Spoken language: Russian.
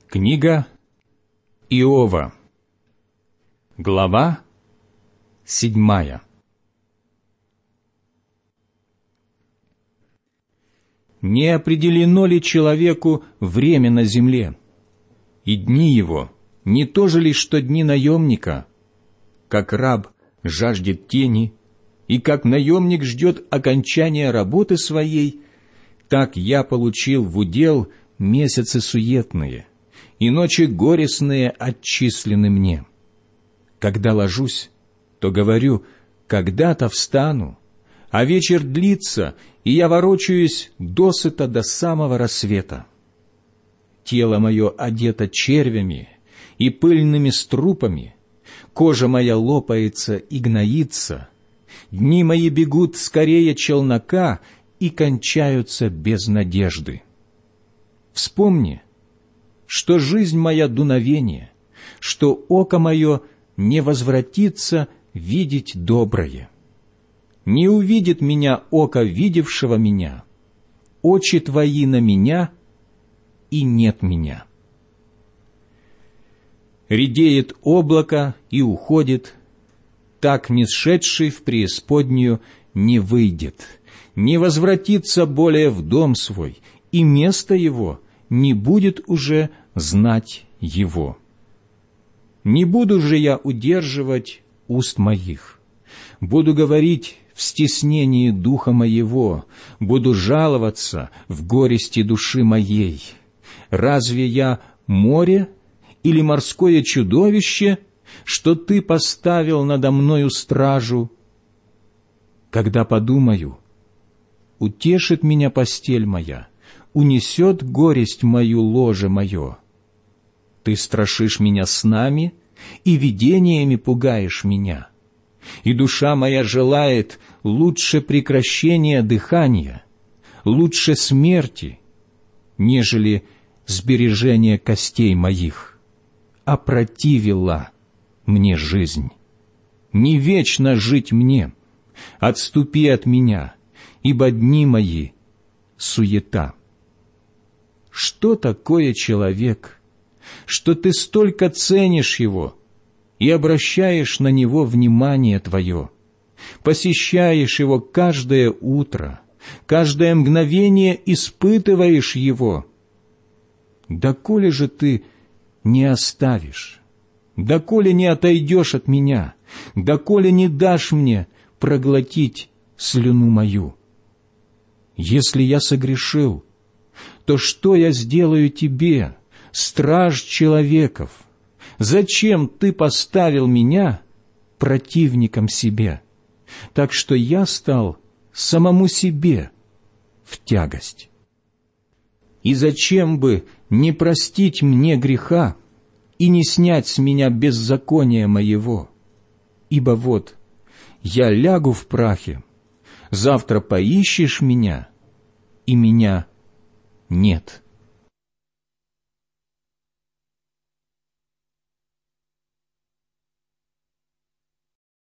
Книга Иова, глава 7. Не определено ли человеку время на земле, и дни его не то же ли, что дни наемника? Как раб жаждет тени, и как наемник ждет окончания работы своей, так я получил в удел месяцы суетные, и ночи горестные отчислены мне. Когда ложусь, то говорю, когда-то встану, а вечер длится, и я ворочаюсь досыта до самого рассвета. Тело мое одето червями и пыльными струпами, кожа моя лопается и гноится, дни мои бегут скорее челнока и кончаются без надежды. Вспомни, что жизнь моя дуновение, что око мое не возвратится видеть доброе. Не увидит меня око видевшего меня, очи твои на меня, и нет меня. Редеет облако и уходит, так нисшедший в преисподнюю не выйдет, не возвратится более в дом свой, и место его не будет уже знать его. Не буду же я удерживать уст моих, буду говорить в стеснении духа моего, буду жаловаться в горести души моей. Разве я море или морское чудовище, что ты поставил надо мною стражу? Когда подумаю, утешит меня постель моя, унесет горесть мою ложе мое. Ты страшишь меня снами и видениями пугаешь меня, и душа моя желает лучше прекращения дыхания, лучше смерти, нежели сбережения костей моих. Опротивила мне жизнь. Не вечно жить мне, отступи от меня, ибо дни мои — суета. Что такое человек, что ты столько ценишь его и обращаешь на него внимание твое, посещаешь его каждое утро, каждое мгновение испытываешь его? Доколе же ты не оставишь, доколе не отойдешь от меня, доколе не дашь мне проглотить слюну мою? Если я согрешил, то что я сделаю тебе, страж человеков? Зачем ты поставил меня противником себе, так что я стал самому себе в тягость? И зачем бы не простить мне греха и не снять с меня беззакония моего? Ибо вот я лягу в прахе, завтра поищешь меня, и меня нет.